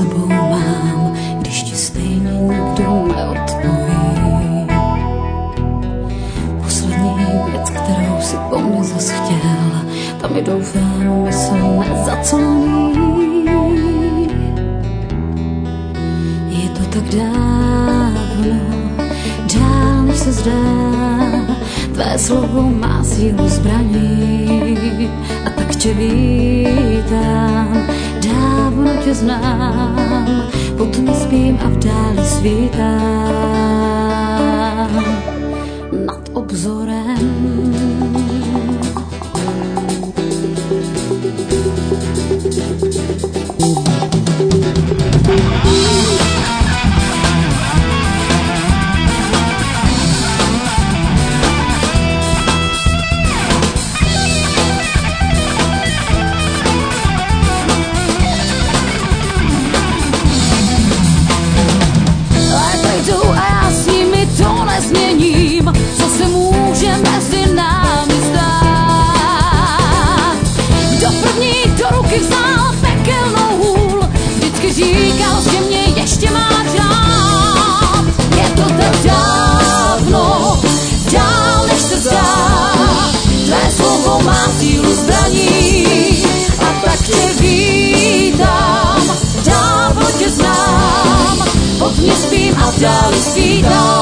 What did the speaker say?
tebou mám, když ti stejně nikdo neodpoví. Poslední věc, kterou si po mně zas chtěl, tam mi doufám mysl nezaclní. Je to tak dávno, dál než se zdá, tvé slovo má sílu zbraní, a tak tě vítám, dávno tě znám, pod tmy spím a v dáli svítám nad obzorem. Změním, co se může mezi námi zdát. Kdo první do ruky vzal pekelnou hůl, vždycky říkal, že mě ještě máš rád. Je to tak dávno, dál než se zdá, tvé slovo má sílu zbraní, a tak tě vítám, dávno tě znám, pod mě spím a v dáli svítám.